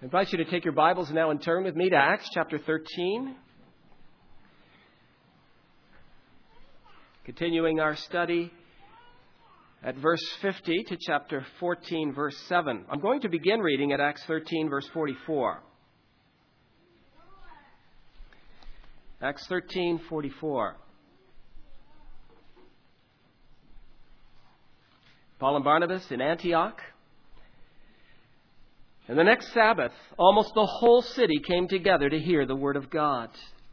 I invite you to take your Bibles now and turn with me to Acts chapter 13. Continuing our study at verse 50 to chapter 14, verse 7. I'm going to begin reading at Acts 13, verse 44. Acts 13, 44. Paul and Barnabas in Antioch. And the next Sabbath, almost the whole city came together to hear the word of God.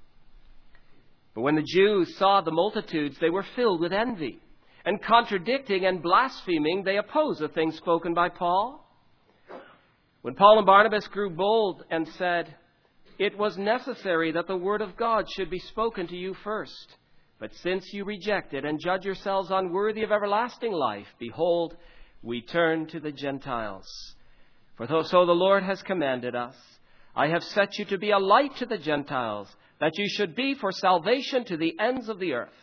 But when the Jews saw the multitudes, they were filled with envy. And contradicting and blaspheming, they opposed the things spoken by Paul. When Paul and Barnabas grew bold and said, "It was necessary that the word of God should be spoken to you first. But since you reject it and judge yourselves unworthy of everlasting life, behold, we turn to the Gentiles. For so the Lord has commanded us, I have set you to be a light to the Gentiles, that you should be for salvation to the ends of the earth."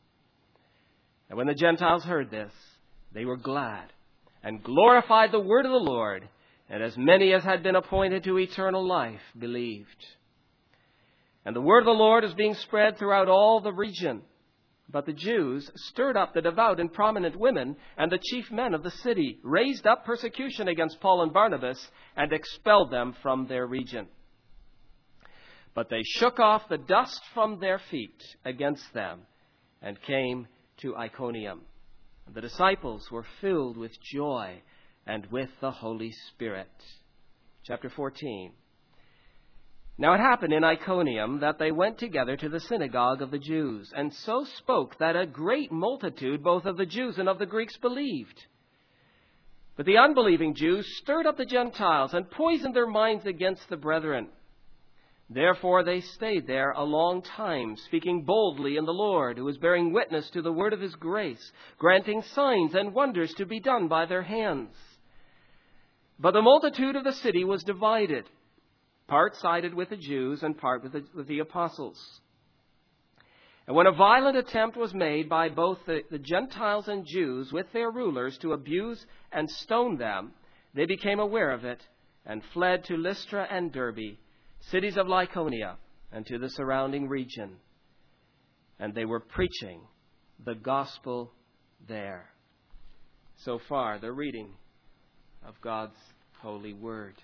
And when the Gentiles heard this, they were glad and glorified the word of the Lord, and as many as had been appointed to eternal life believed. And the word of the Lord is being spread throughout all the region. But the Jews stirred up the devout and prominent women, and the chief men of the city raised up persecution against Paul and Barnabas and expelled them from their region. But they shook off the dust from their feet against them and came to Iconium. The disciples were filled with joy and with the Holy Spirit. Chapter 14. Now it happened in Iconium that they went together to the synagogue of the Jews, and so spoke that a great multitude, both of the Jews and of the Greeks, believed. But the unbelieving Jews stirred up the Gentiles and poisoned their minds against the brethren. Therefore they stayed there a long time, speaking boldly in the Lord, who was bearing witness to the word of his grace, granting signs and wonders to be done by their hands. But the multitude of the city was divided. Part sided with the Jews and part with the apostles. And when a violent attempt was made by both the Gentiles and Jews with their rulers to abuse and stone them, they became aware of it and fled to Lystra and Derbe, cities of Lycaonia, and to the surrounding region. And they were preaching the gospel there. So far, the reading of God's holy word.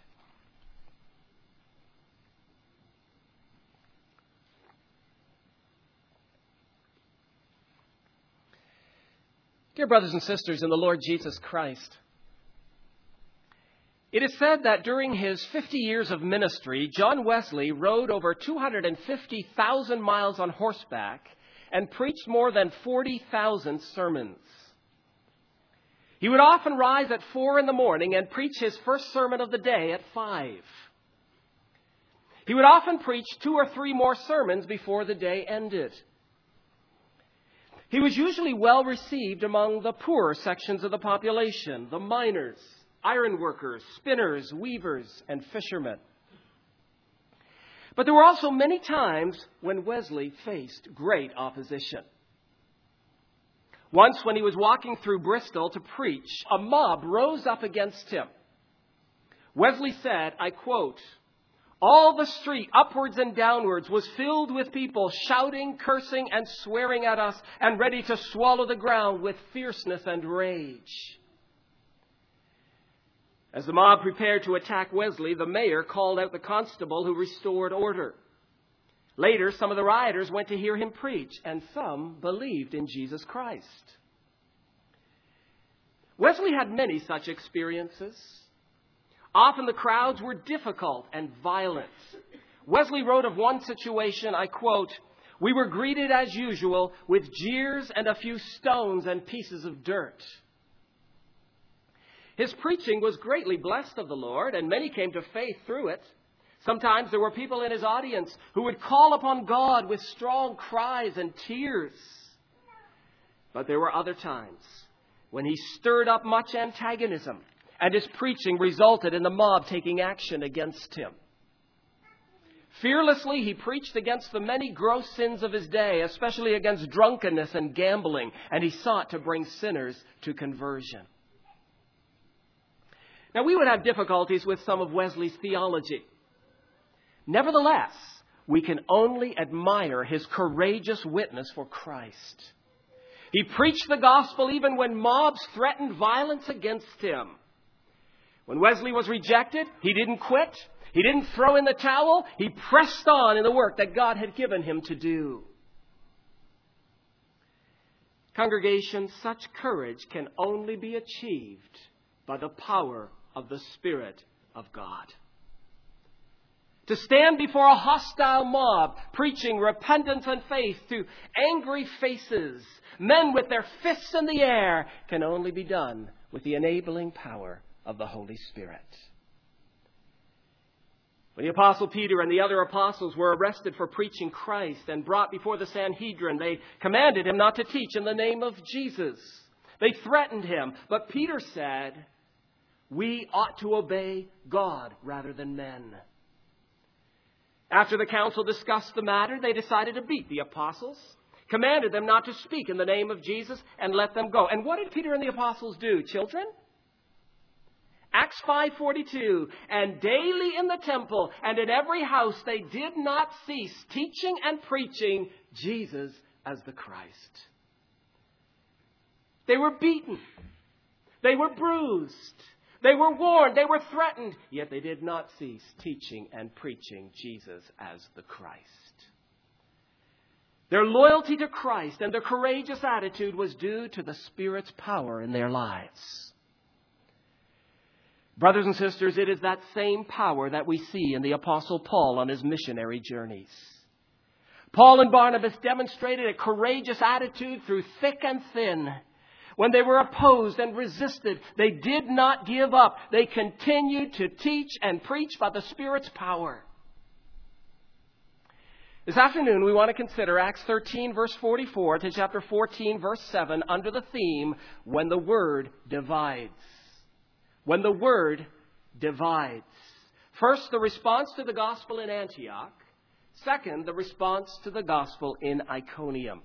Dear brothers and sisters in the Lord Jesus Christ, it is said that during his 50 years of ministry, John Wesley rode over 250,000 miles on horseback and preached more than 40,000 sermons. He would often rise at 4 a.m. and preach his first sermon of the day at 5. He would often preach 2 or 3 more sermons before the day ended. He was usually well received among the poorer sections of the population, the miners, ironworkers, spinners, weavers, and fishermen. But there were also many times when Wesley faced great opposition. Once, when he was walking through Bristol to preach, a mob rose up against him. Wesley said, I quote, "All the street, upwards and downwards, was filled with people shouting, cursing, and swearing at us, and ready to swallow the ground with fierceness and rage." As the mob prepared to attack Wesley, the mayor called out the constable who restored order. Later, some of the rioters went to hear him preach, and some believed in Jesus Christ. Wesley had many such experiences. Often the crowds were difficult and violent. Wesley wrote of one situation, I quote, "We were greeted as usual with jeers and a few stones and pieces of dirt." His preaching was greatly blessed of the Lord, and many came to faith through it. Sometimes there were people in his audience who would call upon God with strong cries and tears. But there were other times when he stirred up much antagonism, and his preaching resulted in the mob taking action against him. Fearlessly, he preached against the many gross sins of his day, especially against drunkenness and gambling, and he sought to bring sinners to conversion. Now, we would have difficulties with some of Wesley's theology. Nevertheless, we can only admire his courageous witness for Christ. He preached the gospel even when mobs threatened violence against him. When Wesley was rejected, he didn't quit. He didn't throw in the towel. He pressed on in the work that God had given him to do. Congregation, such courage can only be achieved by the power of the Spirit of God. To stand before a hostile mob, preaching repentance and faith to angry faces, men with their fists in the air, can only be done with the enabling power of the Holy Spirit. When the Apostle Peter and the other apostles were arrested for preaching Christ and brought before the Sanhedrin, they commanded him not to teach in the name of Jesus. They threatened him, but Peter said, "We ought to obey God rather than men." After the council discussed the matter, they decided to beat the apostles, commanded them not to speak in the name of Jesus, and let them go. And what did Peter and the apostles do, children? Acts 5:42, and daily in the temple and in every house they did not cease teaching and preaching Jesus as the Christ. They were beaten. They were bruised. They were warned. They were threatened. Yet they did not cease teaching and preaching Jesus as the Christ. Their loyalty to Christ and their courageous attitude was due to the Spirit's power in their lives. Brothers and sisters, it is that same power that we see in the Apostle Paul on his missionary journeys. Paul and Barnabas demonstrated a courageous attitude through thick and thin. When they were opposed and resisted, they did not give up. They continued to teach and preach by the Spirit's power. This afternoon, we want to consider Acts 13, verse 44 to chapter 14, verse 7, under the theme, When the Word Divides. When the Word divides. First, the response to the gospel in Antioch. Second, the response to the gospel in Iconium.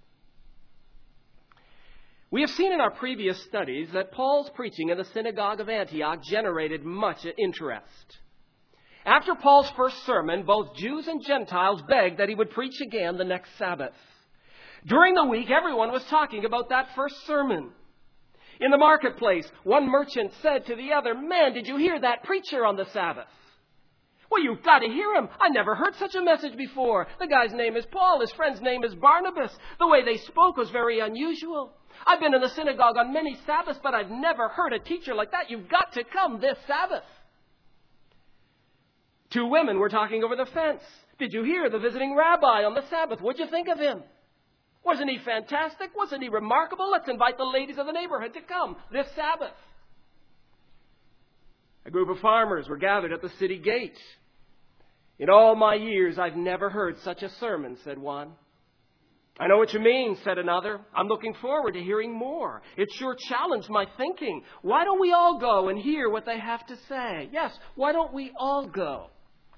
We have seen in our previous studies that Paul's preaching in the synagogue of Antioch generated much interest. After Paul's first sermon, both Jews and Gentiles begged that he would preach again the next Sabbath. During the week, everyone was talking about that first sermon. In the marketplace, one merchant said to the other, "Man, did you hear that preacher on the Sabbath?" "Well, you've got to hear him. I never heard such a message before. The guy's name is Paul. His friend's name is Barnabas. The way they spoke was very unusual. I've been in the synagogue on many Sabbaths, but I've never heard a teacher like that. You've got to come this Sabbath." Two women were talking over the fence. "Did you hear the visiting rabbi on the Sabbath? What'd you think of him? Wasn't he fantastic? Wasn't he remarkable? Let's invite the ladies of the neighborhood to come this Sabbath." A group of farmers were gathered at the city gate. "In all my years, I've never heard such a sermon," said one. "I know what you mean," said another. "I'm looking forward to hearing more. It sure challenged my thinking. Why don't we all go and hear what they have to say?" Yes, why don't we all go?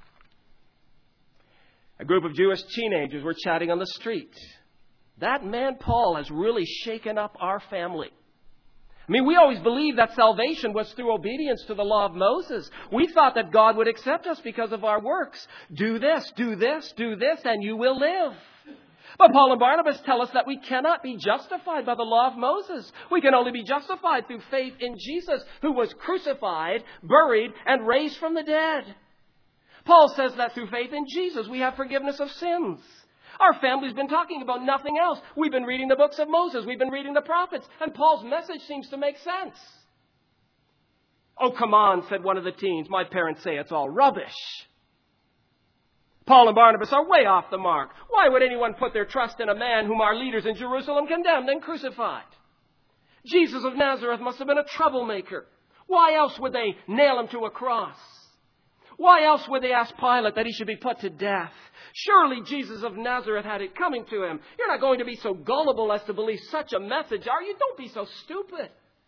A group of Jewish teenagers were chatting on the street. "That man Paul has really shaken up our family. We always believed that salvation was through obedience to the law of Moses. We thought that God would accept us because of our works. Do this, do this, do this, and you will live. But Paul and Barnabas tell us that we cannot be justified by the law of Moses. We can only be justified through faith in Jesus, who was crucified, buried, and raised from the dead. Paul says that through faith in Jesus, we have forgiveness of sins. Our family's been talking about nothing else. We've been reading the books of Moses. We've been reading the prophets. And Paul's message seems to make sense." "Oh, come on," said one of the teens. "My parents say it's all rubbish." Paul and Barnabas are way off the mark. Why would anyone put their trust in a man whom our leaders in Jerusalem condemned and crucified? Jesus of Nazareth must have been a troublemaker. Why else would they nail him to a cross? Why else would they ask Pilate that he should be put to death? Surely Jesus of Nazareth had it coming to him. You're not going to be so gullible as to believe such a message, are you? Don't be so stupid.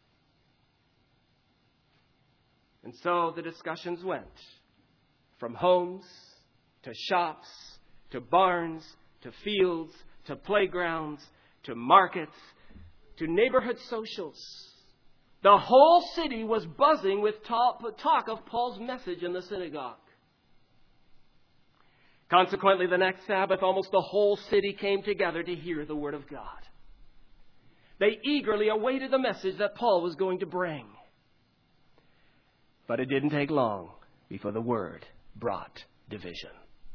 And so the discussions went from homes to shops to barns to fields to playgrounds to markets to neighborhood socials. The whole city was buzzing with talk of Paul's message in the synagogue. Consequently, the next Sabbath, almost the whole city came together to hear the word of God. They eagerly awaited the message that Paul was going to bring. But it didn't take long before the word brought division.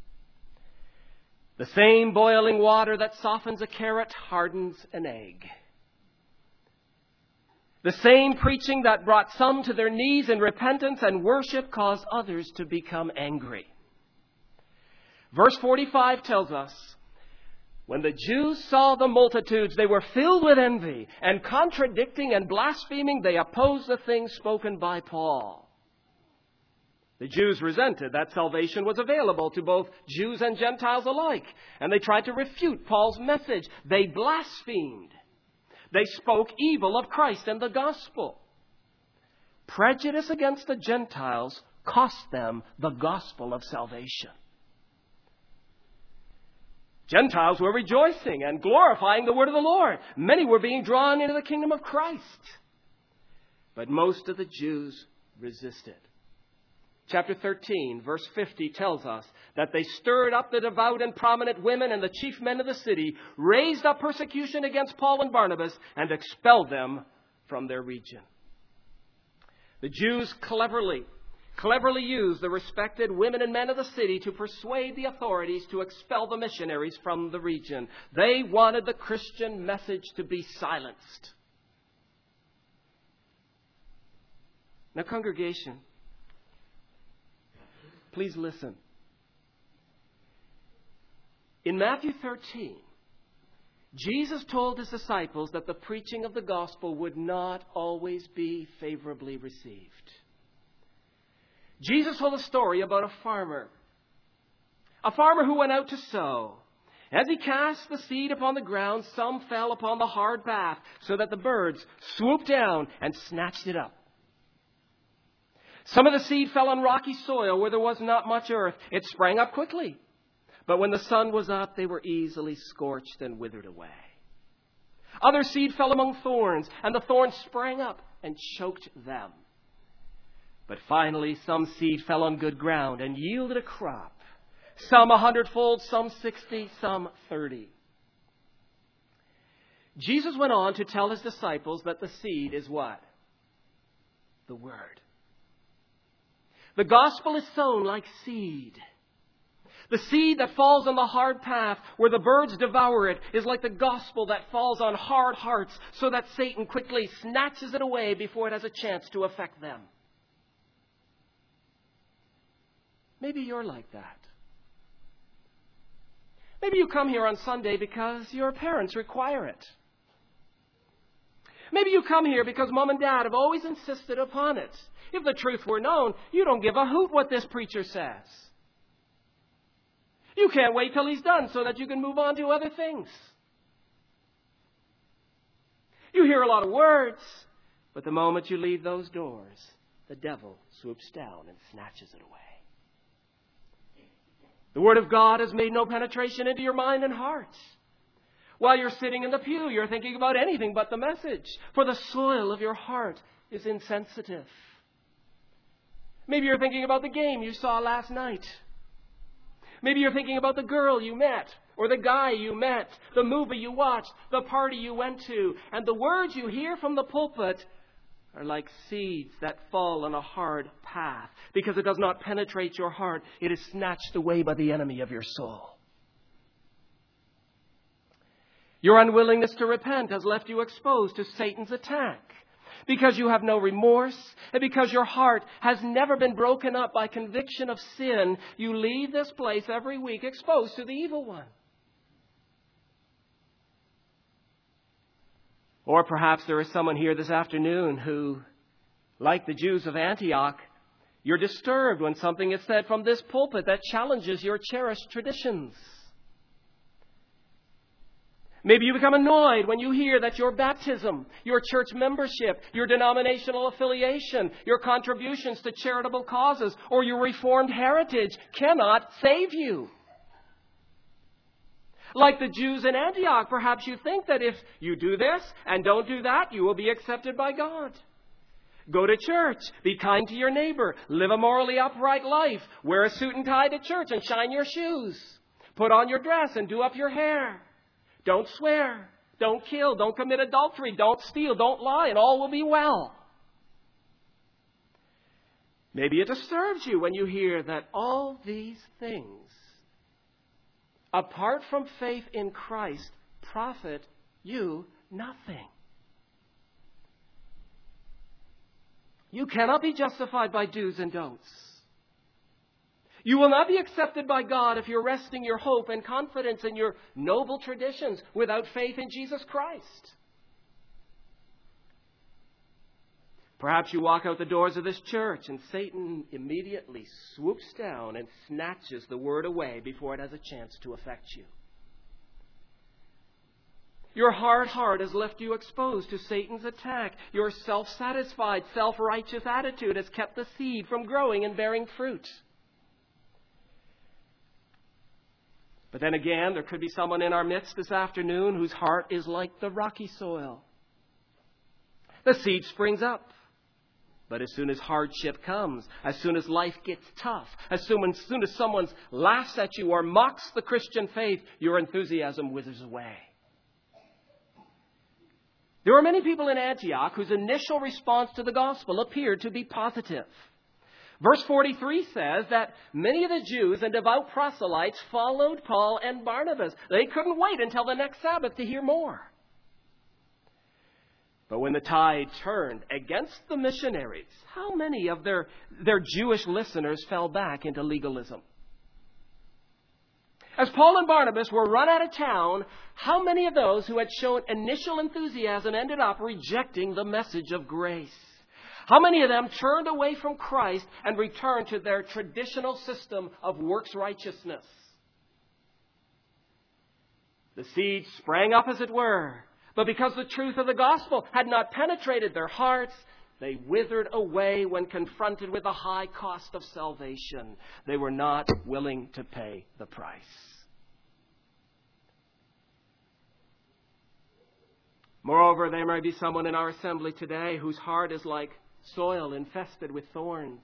The same boiling water that softens a carrot hardens an egg. The same preaching that brought some to their knees in repentance and worship caused others to become angry. Verse 45 tells us, when the Jews saw the multitudes, they were filled with envy, and contradicting and blaspheming, they opposed the things spoken by Paul. The Jews resented that salvation was available to both Jews and Gentiles alike, and they tried to refute Paul's message. They blasphemed. They spoke evil of Christ and the gospel. Prejudice against the Gentiles cost them the gospel of salvation. Gentiles were rejoicing and glorifying the word of the Lord. Many were being drawn into the kingdom of Christ. But most of the Jews resisted. Chapter 13, verse 50 tells us that they stirred up the devout and prominent women and the chief men of the city, raised up persecution against Paul and Barnabas, and expelled them from their region. The Jews cleverly used the respected women and men of the city to persuade the authorities to expel the missionaries from the region. They wanted the Christian message to be silenced. Now, congregation, please listen. In Matthew 13, Jesus told his disciples that the preaching of the gospel would not always be favorably received. Jesus told a story about a farmer who went out to sow. As he cast the seed upon the ground, some fell upon the hard path, so that the birds swooped down and snatched it up. Some of the seed fell on rocky soil where there was not much earth. It sprang up quickly, but when the sun was up, they were easily scorched and withered away. Other seed fell among thorns, and the thorns sprang up and choked them. But finally, some seed fell on good ground and yielded a crop. Some 100-fold, some 60, some 30. Jesus went on to tell his disciples that the seed is what? The Word. The gospel is sown like seed. The seed that falls on the hard path where the birds devour it is like the gospel that falls on hard hearts, so that Satan quickly snatches it away before it has a chance to affect them. Maybe you're like that. Maybe you come here on Sunday because your parents require it. Maybe you come here because Mom and Dad have always insisted upon it. If the truth were known, you don't give a hoot what this preacher says. You can't wait till he's done so that you can move on to other things. You hear a lot of words, but the moment you leave those doors, the devil swoops down and snatches it away. The Word of God has made no penetration into your mind and heart. While you're sitting in the pew, you're thinking about anything but the message, for the soil of your heart is insensitive. Maybe you're thinking about the game you saw last night. Maybe you're thinking about the girl you met, or the guy you met, the movie you watched, the party you went to, and the words you hear from the pulpit are like seeds that fall on a hard path. Because it does not penetrate your heart, it is snatched away by the enemy of your soul. Your unwillingness to repent has left you exposed to Satan's attack. Because you have no remorse, and because your heart has never been broken up by conviction of sin, you leave this place every week exposed to the evil one. Or perhaps there is someone here this afternoon who, like the Jews of Antioch, you're disturbed when something is said from this pulpit that challenges your cherished traditions. Maybe you become annoyed when you hear that your baptism, your church membership, your denominational affiliation, your contributions to charitable causes, or your Reformed heritage cannot save you. Like the Jews in Antioch, perhaps you think that if you do this and don't do that, you will be accepted by God. Go to church. Be kind to your neighbor. Live a morally upright life. Wear a suit and tie to church and shine your shoes. Put on your dress and do up your hair. Don't swear. Don't kill. Don't commit adultery. Don't steal. Don't lie, and all will be well. Maybe it disturbs you when you hear that all these things, apart from faith in Christ, profit you nothing. You cannot be justified by do's and don'ts. You will not be accepted by God if you're resting your hope and confidence in your noble traditions without faith in Jesus Christ. Perhaps you walk out the doors of this church and Satan immediately swoops down and snatches the word away before it has a chance to affect you. Your hard heart has left you exposed to Satan's attack. Your self-satisfied, self-righteous attitude has kept the seed from growing and bearing fruit. But then again, there could be someone in our midst this afternoon whose heart is like the rocky soil. The seed springs up. But as soon as hardship comes, as soon as life gets tough, as soon as someone laughs at you or mocks the Christian faith, your enthusiasm withers away. There were many people in Antioch whose initial response to the gospel appeared to be positive. Verse 43 says that many of the Jews and devout proselytes followed Paul and Barnabas. They couldn't wait until the next Sabbath to hear more. But when the tide turned against the missionaries, how many of their Jewish listeners fell back into legalism? As Paul and Barnabas were run out of town, how many of those who had shown initial enthusiasm ended up rejecting the message of grace? How many of them turned away from Christ and returned to their traditional system of works righteousness? The seed sprang up, as it were, but because the truth of the gospel had not penetrated their hearts, they withered away when confronted with the high cost of salvation. They were not willing to pay the price. Moreover, there may be someone in our assembly today whose heart is like soil infested with thorns.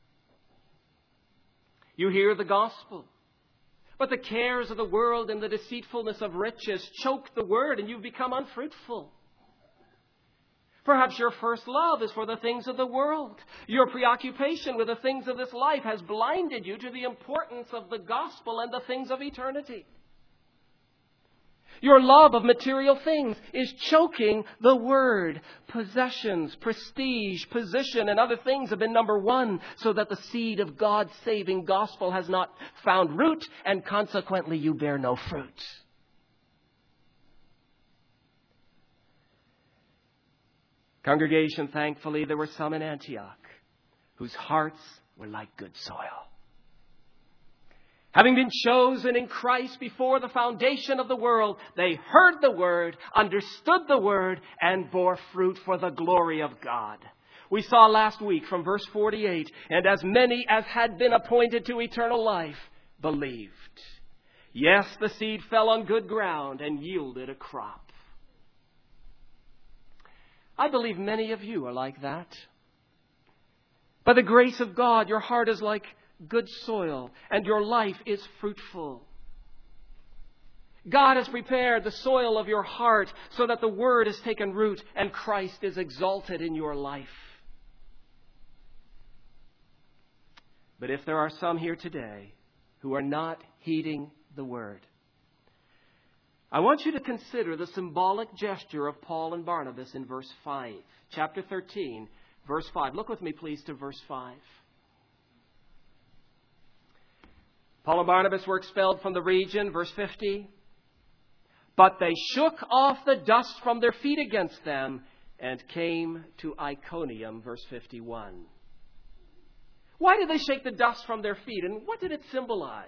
You hear the gospel, but the cares of the world and the deceitfulness of riches choke the word, and you've become unfruitful. Perhaps your first love is for the things of the world. Your preoccupation with the things of this life has blinded you to the importance of the gospel and the things of eternity. Your love of material things is choking the word. Possessions, prestige, position, and other things have been number one, so that the seed of God's saving gospel has not found root, and consequently you bear no fruit. Congregation, thankfully, there were some in Antioch whose hearts were like good soil. Having been chosen in Christ before the foundation of the world, they heard the word, understood the word, and bore fruit for the glory of God. We saw last week from verse 48, and as many as had been appointed to eternal life believed. Yes, the seed fell on good ground and yielded a crop. I believe many of you are like that. By the grace of God, your heart is like good soil, and your life is fruitful. God has prepared the soil of your heart so that the word has taken root and Christ is exalted in your life. But if there are some here today who are not heeding the word, I want you to consider the symbolic gesture of Paul and Barnabas in verse 5. Chapter 13, verse 5. Look with me, please, to verse 5. Paul and Barnabas were expelled from the region, verse 50. But they shook off the dust from their feet against them and came to Iconium, verse 51. Why did they shake the dust from their feet, and what did it symbolize?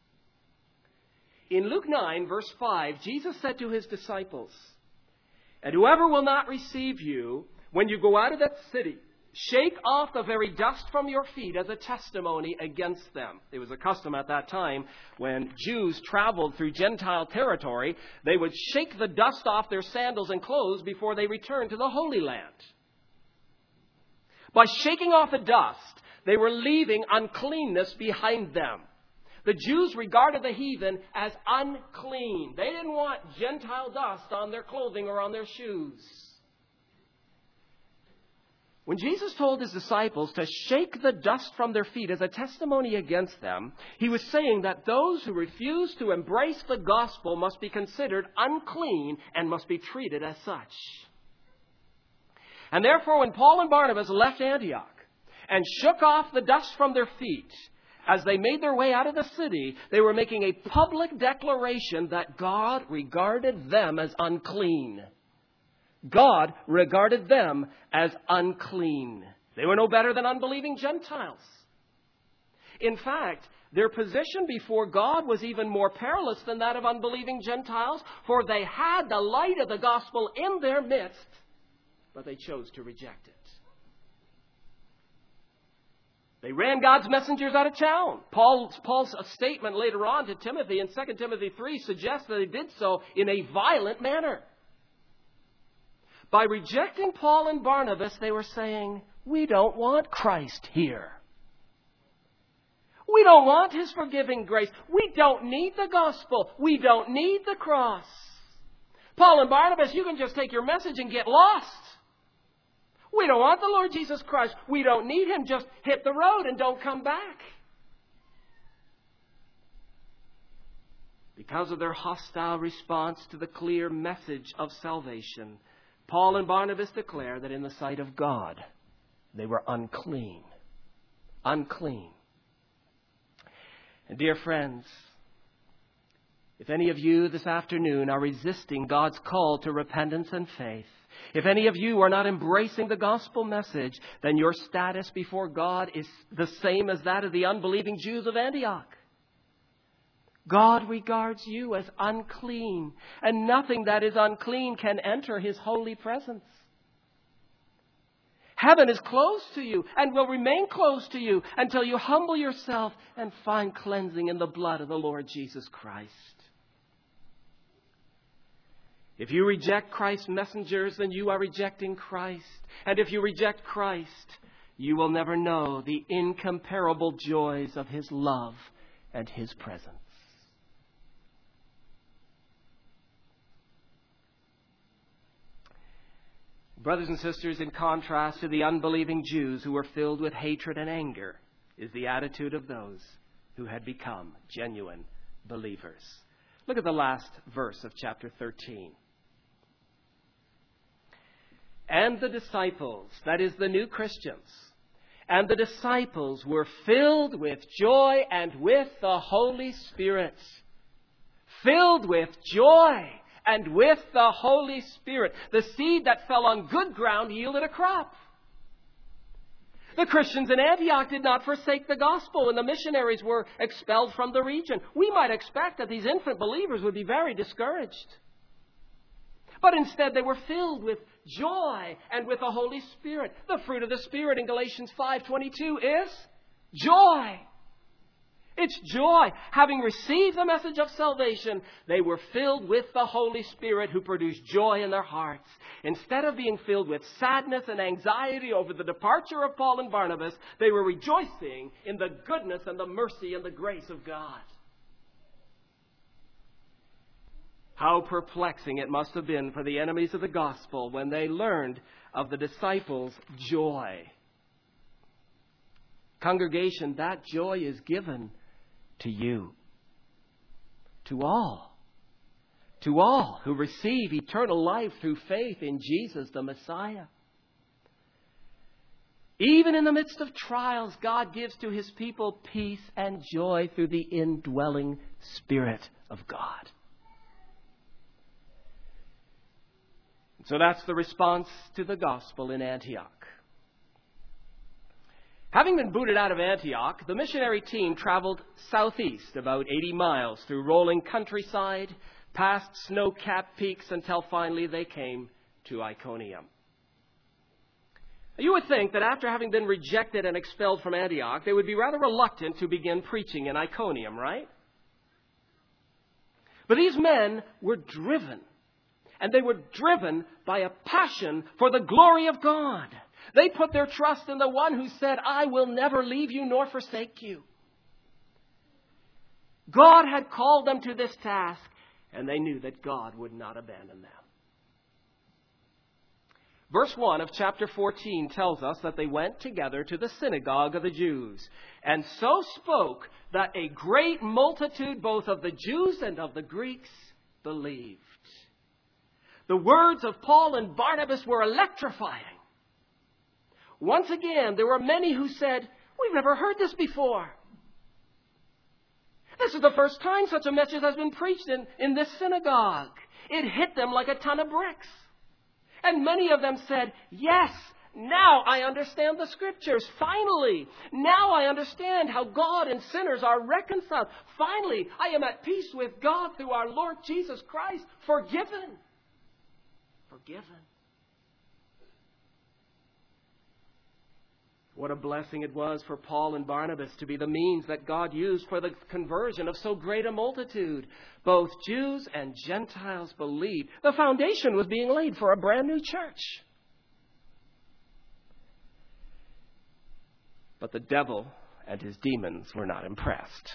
In Luke 9, verse 5, Jesus said to his disciples, "And whoever will not receive you, when you go out of that city, shake off the very dust from your feet as a testimony against them." It was a custom at that time when Jews traveled through Gentile territory, they would shake the dust off their sandals and clothes before they returned to the Holy Land. By shaking off the dust, they were leaving uncleanness behind them. The Jews regarded the heathen as unclean. They didn't want Gentile dust on their clothing or on their shoes. When Jesus told his disciples to shake the dust from their feet as a testimony against them, he was saying that those who refuse to embrace the gospel must be considered unclean and must be treated as such. And therefore, when Paul and Barnabas left Antioch and shook off the dust from their feet, as they made their way out of the city, they were making a public declaration that God regarded them as unclean. God regarded them as unclean. They were no better than unbelieving Gentiles. In fact, their position before God was even more perilous than that of unbelieving Gentiles, for they had the light of the gospel in their midst, but they chose to reject it. They ran God's messengers out of town. Paul's statement later on to Timothy in 2 Timothy 3 suggests that they did so in a violent manner. By rejecting Paul and Barnabas, they were saying, we don't want Christ here. We don't want his forgiving grace. We don't need the gospel. We don't need the cross. Paul and Barnabas, you can just take your message and get lost. We don't want the Lord Jesus Christ. We don't need him. Just hit the road and don't come back. Because of their hostile response to the clear message of salvation, Paul and Barnabas declare that in the sight of God, they were unclean. Unclean. And dear friends, if any of you this afternoon are resisting God's call to repentance and faith, if any of you are not embracing the gospel message, then your status before God is the same as that of the unbelieving Jews of Antioch. God regards you as unclean, and nothing that is unclean can enter his holy presence. Heaven is closed to you and will remain closed to you until you humble yourself and find cleansing in the blood of the Lord Jesus Christ. If you reject Christ's messengers, then you are rejecting Christ. And if you reject Christ, you will never know the incomparable joys of his love and his presence. Brothers and sisters, in contrast to the unbelieving Jews who were filled with hatred and anger, is the attitude of those who had become genuine believers. Look at the last verse of chapter 13. And the disciples, that is the new Christians, and the disciples were filled with joy and with the Holy Spirit. Filled with joy and with the Holy Spirit. The seed that fell on good ground yielded a crop. The Christians in Antioch did not forsake the gospel when the missionaries were expelled from the region. We might expect that these infant believers would be very discouraged. But instead they were filled with joy and with the Holy Spirit. The fruit of the Spirit in Galatians 5:22 is joy. It's joy. Having received the message of salvation, they were filled with the Holy Spirit who produced joy in their hearts. Instead of being filled with sadness and anxiety over the departure of Paul and Barnabas, they were rejoicing in the goodness and the mercy and the grace of God. How perplexing it must have been for the enemies of the gospel when they learned of the disciples' joy. Congregation, that joy is given to you. To all. To all who receive eternal life through faith in Jesus the Messiah. Even in the midst of trials, God gives to his people peace and joy through the indwelling Spirit of God. So that's the response to the gospel in Antioch. Having been booted out of Antioch, the missionary team traveled southeast about 80 miles through rolling countryside, past snow-capped peaks until finally they came to Iconium. You would think that after having been rejected and expelled from Antioch, they would be rather reluctant to begin preaching in Iconium, right? But these men were driven. And they were driven by a passion for the glory of God. They put their trust in the one who said, I will never leave you nor forsake you. God had called them to this task, and they knew that God would not abandon them. Verse 1 of chapter 14 tells us that they went together to the synagogue of the Jews, and so spoke that a great multitude both of the Jews and of the Greeks believed. The words of Paul and Barnabas were electrifying. Once again, there were many who said, we've never heard this before. This is the first time such a message has been preached in this synagogue. It hit them like a ton of bricks. And many of them said, yes, now I understand the Scriptures. Finally, now I understand how God and sinners are reconciled. Finally, I am at peace with God through our Lord Jesus Christ. Forgiven. Forgiven. What a blessing it was for Paul and Barnabas to be the means that God used for the conversion of so great a multitude. Both Jews and Gentiles believed. The foundation was being laid for a brand new church. But the devil and his demons were not impressed.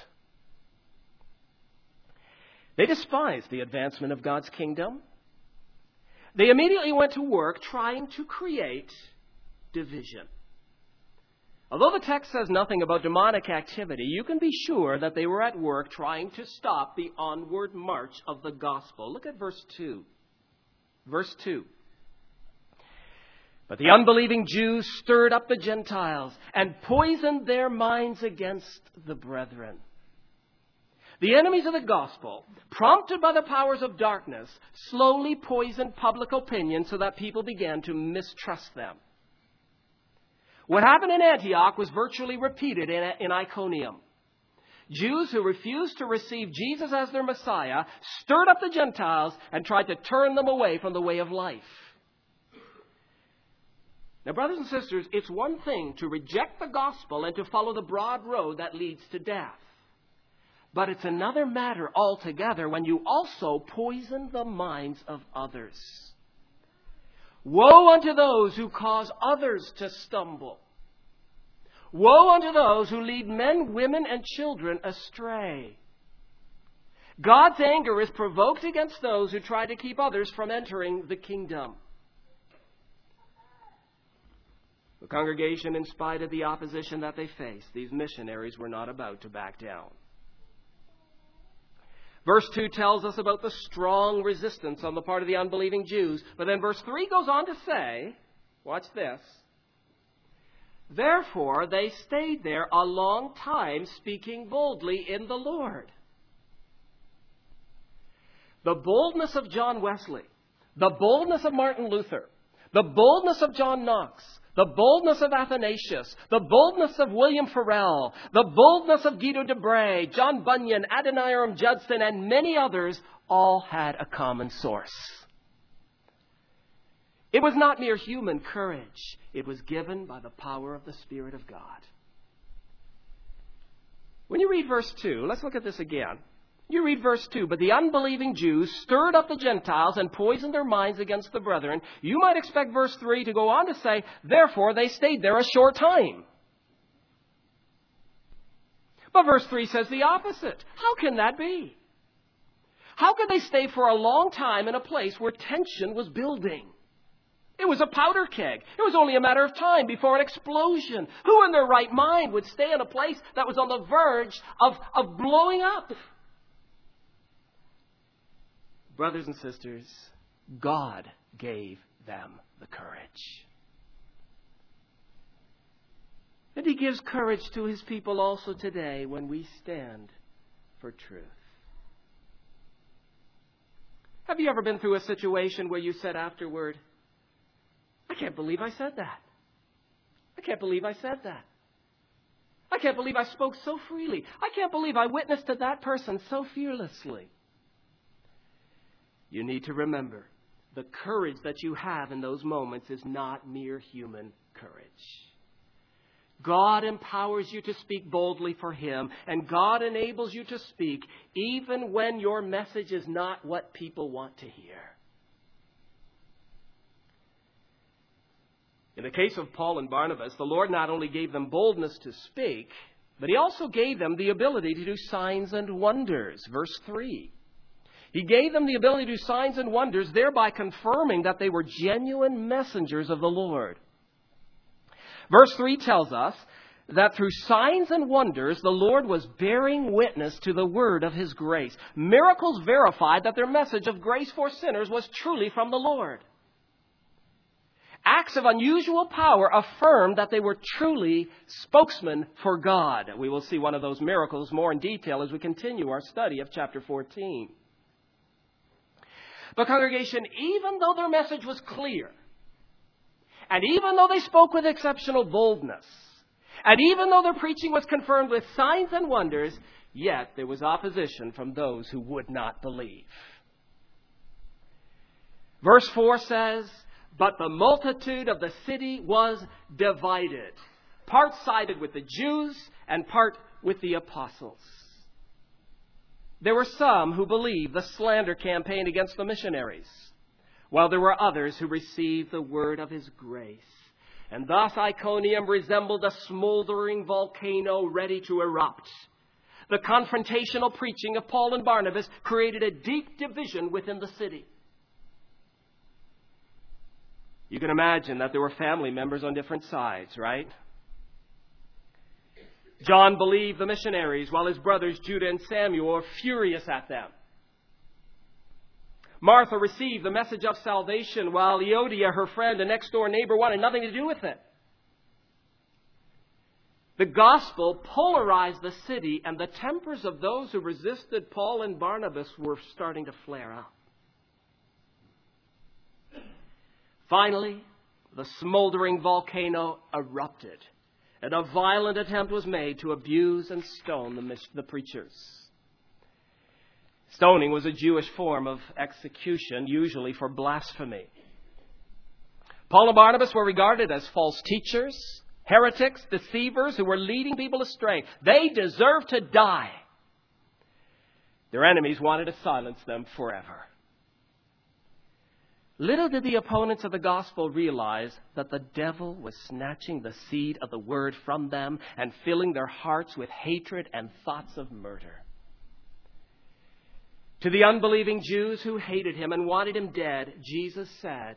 They despised the advancement of God's kingdom. They immediately went to work trying to create division. Although the text says nothing about demonic activity, you can be sure that they were at work trying to stop the onward march of the gospel. Look at verse 2. Verse 2. But the unbelieving Jews stirred up the Gentiles and poisoned their minds against the brethren. The enemies of the gospel, prompted by the powers of darkness, slowly poisoned public opinion so that people began to mistrust them. What happened in Antioch was virtually repeated in Iconium. Jews who refused to receive Jesus as their Messiah stirred up the Gentiles and tried to turn them away from the way of life. Now, brothers and sisters, it's one thing to reject the gospel and to follow the broad road that leads to death. But it's another matter altogether when you also poison the minds of others. Woe unto those who cause others to stumble. Woe unto those who lead men, women, and children astray. God's anger is provoked against those who try to keep others from entering the kingdom. The congregation, in spite of the opposition that they faced, these missionaries were not about to back down. Verse 2 tells us about the strong resistance on the part of the unbelieving Jews. But then verse 3 goes on to say, watch this, therefore they stayed there a long time speaking boldly in the Lord. The boldness of John Wesley, the boldness of Martin Luther, the boldness of John Knox, the boldness of Athanasius, the boldness of William Farel, the boldness of Guido de Bray, John Bunyan, Adoniram Judson, and many others all had a common source. It was not mere human courage. It was given by the power of the Spirit of God. When you read verse 2, let's look at this again. You read verse 2, but the unbelieving Jews stirred up the Gentiles and poisoned their minds against the brethren. You might expect verse 3 to go on to say, therefore they stayed there a short time. But verse 3 says the opposite. How can that be? How could they stay for a long time in a place where tension was building? It was a powder keg. It was only a matter of time before an explosion. Who in their right mind would stay in a place that was on the verge of blowing up? Brothers and sisters, God gave them the courage. And He gives courage to His people also today when we stand for truth. Have you ever been through a situation where you said afterward, I can't believe I said that. I can't believe I said that. I can't believe I spoke so freely. I can't believe I witnessed to that person so fearlessly. You need to remember, the courage that you have in those moments is not mere human courage. God empowers you to speak boldly for Him, and God enables you to speak even when your message is not what people want to hear. In the case of Paul and Barnabas, the Lord not only gave them boldness to speak, but He also gave them the ability to do signs and wonders. Verse 3. He gave them the ability to do signs and wonders, thereby confirming that they were genuine messengers of the Lord. Verse 3 tells us that through signs and wonders, the Lord was bearing witness to the word of His grace. Miracles verified that their message of grace for sinners was truly from the Lord. Acts of unusual power affirmed that they were truly spokesmen for God. We will see one of those miracles more in detail as we continue our study of chapter 14. But congregation, even though their message was clear, and even though they spoke with exceptional boldness, and even though their preaching was confirmed with signs and wonders, yet there was opposition from those who would not believe. Verse 4 says, "But the multitude of the city was divided." Part sided with the Jews and part with the apostles. There were some who believed the slander campaign against the missionaries, while there were others who received the word of His grace. And thus Iconium resembled a smoldering volcano ready to erupt. The confrontational preaching of Paul and Barnabas created a deep division within the city. You can imagine that there were family members on different sides, right? John believed the missionaries, while his brothers Judah and Samuel were furious at them. Martha received the message of salvation, while Euodia, her friend and next-door neighbor, wanted nothing to do with it. The gospel polarized the city, and the tempers of those who resisted Paul and Barnabas were starting to flare up. Finally, the smoldering volcano erupted, and a violent attempt was made to abuse and stone the preachers. Stoning was a Jewish form of execution, usually for blasphemy. Paul and Barnabas were regarded as false teachers, heretics, deceivers who were leading people astray. They deserved to die. Their enemies wanted to silence them forever. Little did the opponents of the gospel realize that the devil was snatching the seed of the word from them and filling their hearts with hatred and thoughts of murder. To the unbelieving Jews who hated Him and wanted Him dead, Jesus said,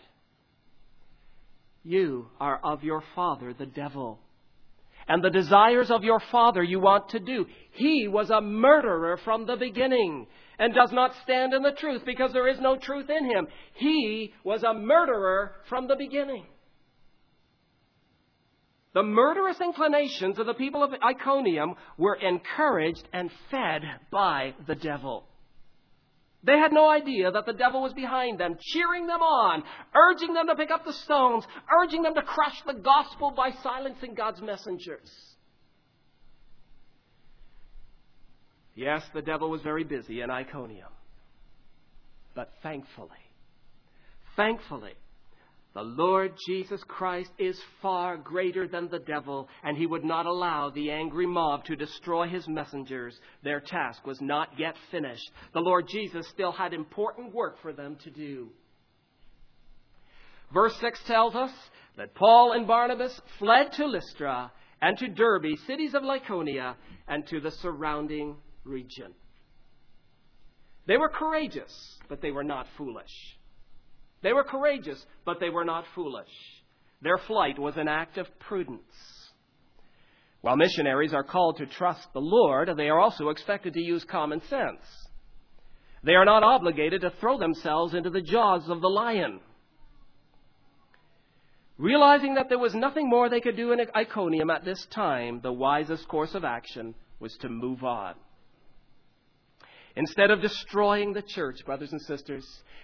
"You are of your father, the devil, and the desires of your father you want to do. He was a murderer from the beginning and does not stand in the truth because there is no truth in him." He was a murderer from the beginning. The murderous inclinations of the people of Iconium were encouraged and fed by the devil. They had no idea that the devil was behind them, cheering them on, urging them to pick up the stones, urging them to crush the gospel by silencing God's messengers. Yes, the devil was very busy in Iconium. But thankfully, the Lord Jesus Christ is far greater than the devil, and He would not allow the angry mob to destroy His messengers. Their task was not yet finished. The Lord Jesus still had important work for them to do. Verse 6 tells us that Paul and Barnabas fled to Lystra and to Derbe, cities of Lycaonia, and to the surrounding region. They were courageous, but they were not foolish. They were courageous, but they were not foolish. Their flight was an act of prudence. While missionaries are called to trust the Lord, they are also expected to use common sense. They are not obligated to throw themselves into the jaws of the lion. Realizing that there was nothing more they could do in Iconium at this time, the wisest course of action was to move on. Instead of destroying the church, brothers and sisters,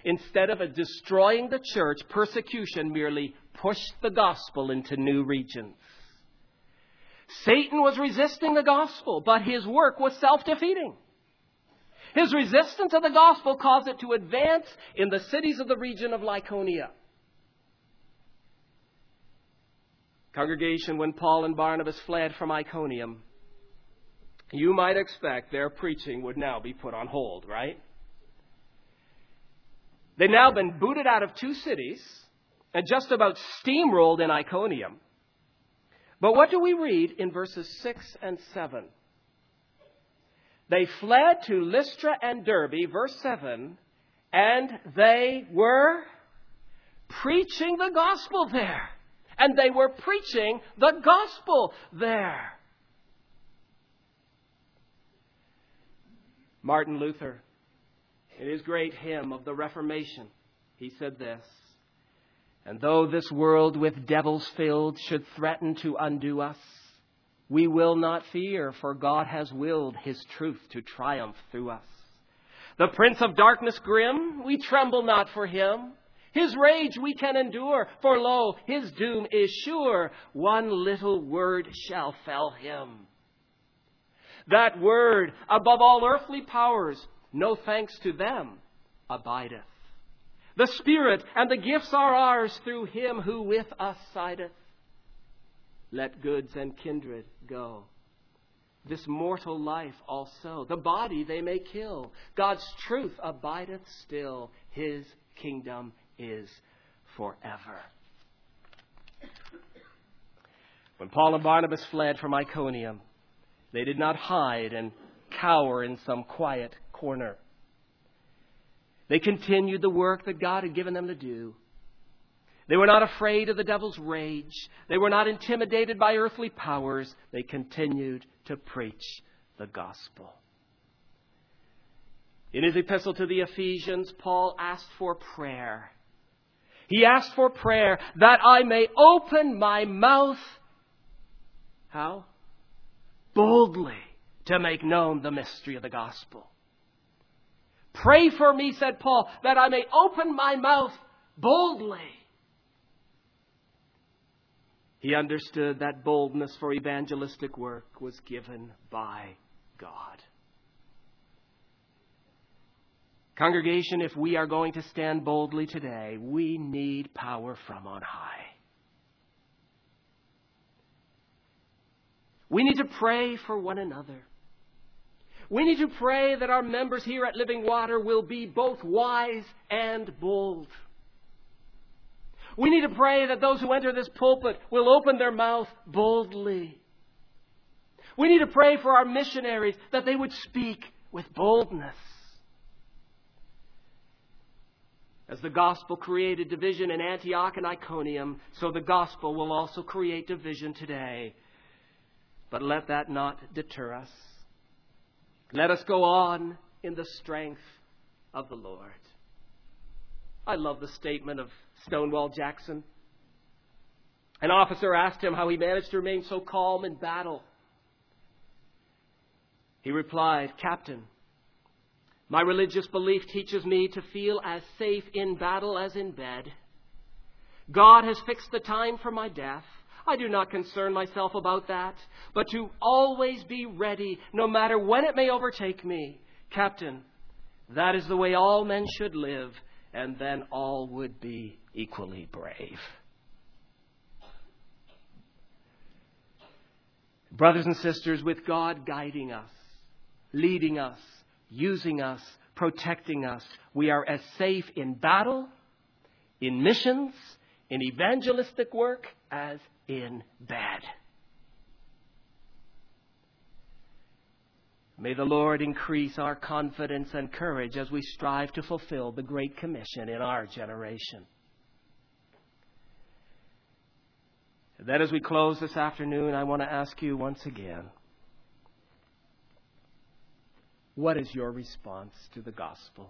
persecution merely pushed the gospel into new regions. Satan was resisting the gospel, but his work was self-defeating. His resistance of the gospel caused it to advance in the cities of the region of Lycaonia. Congregation, when Paul and Barnabas fled from Iconium, you might expect their preaching would now be put on hold, right? They'd now been booted out of 2 cities and just about steamrolled in Iconium. But what do we read in verses 6 and 7? They fled to Lystra and Derbe, verse 7, and they were preaching the gospel there. And they were preaching the gospel there. Martin Luther, in his great hymn of the Reformation, he said this: "And though this world with devils filled should threaten to undo us, we will not fear, for God has willed His truth to triumph through us. The prince of darkness grim, we tremble not for him. His rage we can endure, for lo, his doom is sure. One little word shall fell him. That word, above all earthly powers, no thanks to them, abideth. The Spirit and the gifts are ours through Him who with us sideth. Let goods and kindred go. This mortal life also, the body they may kill. God's truth abideth still. His kingdom is forever." When Paul and Barnabas fled from Iconium, they did not hide and cower in some quiet corner. They continued the work that God had given them to do. They were not afraid of the devil's rage. They were not intimidated by earthly powers. They continued to preach the gospel. In his epistle to the Ephesians, Paul asked for prayer. He asked for prayer that I may open my mouth. How? Boldly to make known the mystery of the gospel. Pray for me, said Paul, that I may open my mouth boldly. He understood that boldness for evangelistic work was given by God. Congregation, if we are going to stand boldly today, we need power from on high. We need to pray for one another. We need to pray that our members here at Living Water will be both wise and bold. We need to pray that those who enter this pulpit will open their mouth boldly. We need to pray for our missionaries that they would speak with boldness. As the gospel created division in Antioch and Iconium, so the gospel will also create division today. But let that not deter us. Let us go on in the strength of the Lord. I love the statement of Stonewall Jackson. An officer asked him how he managed to remain so calm in battle. He replied, "Captain, my religious belief teaches me to feel as safe in battle as in bed. God has fixed the time for my death. I do not concern myself about that, but to always be ready, no matter when it may overtake me. Captain, that is the way all men should live, and then all would be equally brave." Brothers and sisters, with God guiding us, leading us, using us, protecting us, we are as safe in battle, in missions, in evangelistic work, as in bed. May the Lord increase our confidence and courage as we strive to fulfill the Great Commission in our generation. And then as we close this afternoon, I want to ask you once again, what is your response to the gospel?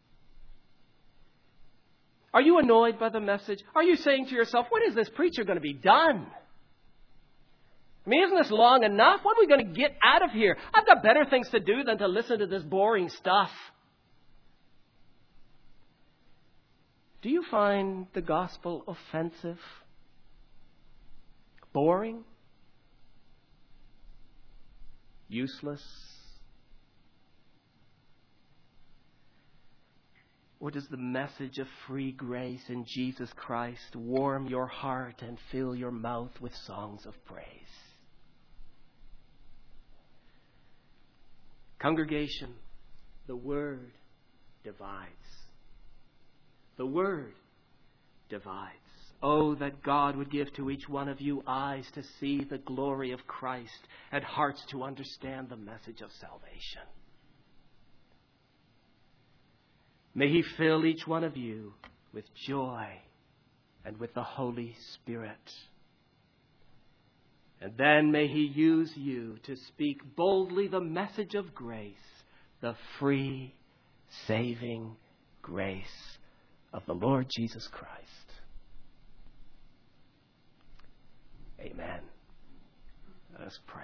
Are you annoyed by the message? Are you saying to yourself, when is this preacher going to be done? I mean, isn't this long enough? When are we going to get out of here? I've got better things to do than to listen to this boring stuff. Do you find the gospel offensive? Boring? Useless? Or does the message of free grace in Jesus Christ warm your heart and fill your mouth with songs of praise? Congregation, the Word divides. The Word divides. Oh, that God would give to each one of you eyes to see the glory of Christ and hearts to understand the message of salvation. May He fill each one of you with joy and with the Holy Spirit. And then may He use you to speak boldly the message of grace, the free, saving grace of the Lord Jesus Christ. Amen. Let us pray.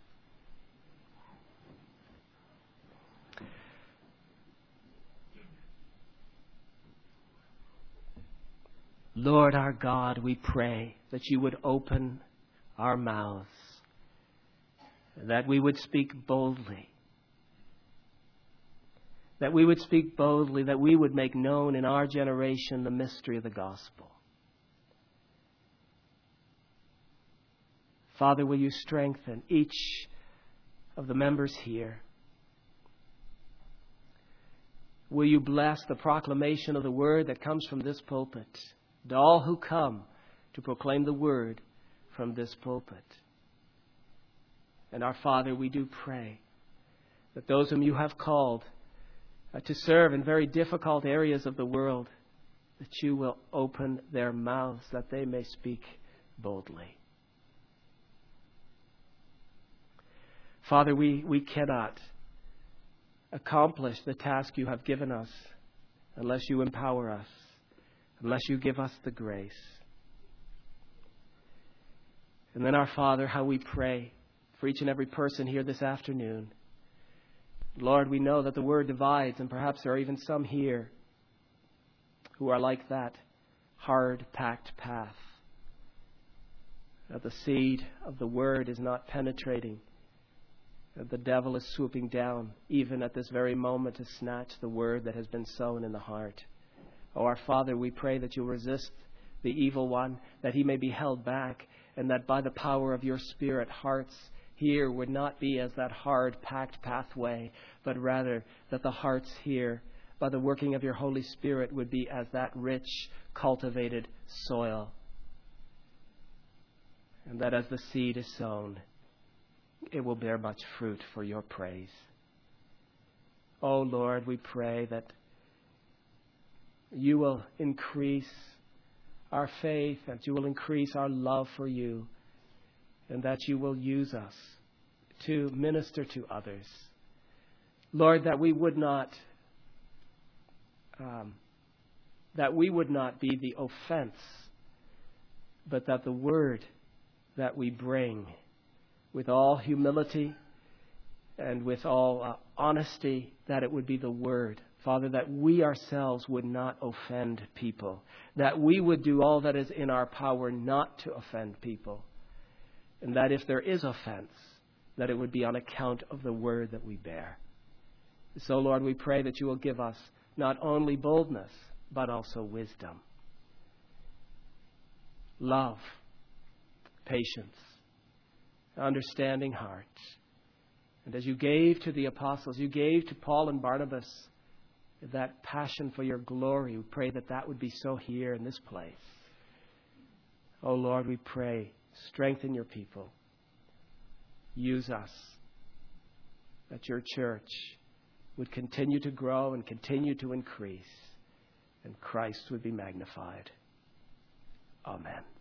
Lord our God, we pray that you would open our mouths, that we would speak boldly, that we would make known in our generation the mystery of the gospel. Father, will you strengthen each of the members here? Will you bless the proclamation of the word that comes from this pulpit, and all who come to proclaim the word from this pulpit? And our Father, we do pray that those whom you have called to serve in very difficult areas of the world, that you will open their mouths that they may speak boldly. Father, we cannot accomplish the task you have given us unless you empower us, unless you give us the grace. And then, our Father, how we pray for each and every person here this afternoon. Lord, we know that the word divides, and perhaps there are even some here who are like that hard-packed path, that the seed of the word is not penetrating, that the devil is swooping down, even at this very moment, to snatch the word that has been sown in the heart. Oh, our Father, we pray that you'll resist the evil one, that he may be held back, and that by the power of your Spirit, hearts here would not be as that hard-packed pathway, but rather that the hearts here, by the working of your Holy Spirit, would be as that rich, cultivated soil. And that as the seed is sown, it will bear much fruit for your praise. Oh, Lord, we pray that you will increase our faith, that you will increase our love for you, and that you will use us to minister to others. Lord, that we would not be the offense, but that the word that we bring with all humility and with all honesty, that it would be the word. Father, that we ourselves would not offend people, that we would do all that is in our power not to offend people, and that if there is offense, that it would be on account of the word that we bear. So, Lord, we pray that you will give us not only boldness, but also wisdom, love, patience, understanding heart. And as you gave to the apostles, you gave to Paul and Barnabas that passion for your glory. We pray that that would be so here in this place. Oh, Lord, we pray, strengthen your people. Use us, that your church would continue to grow and continue to increase, and Christ would be magnified. Amen.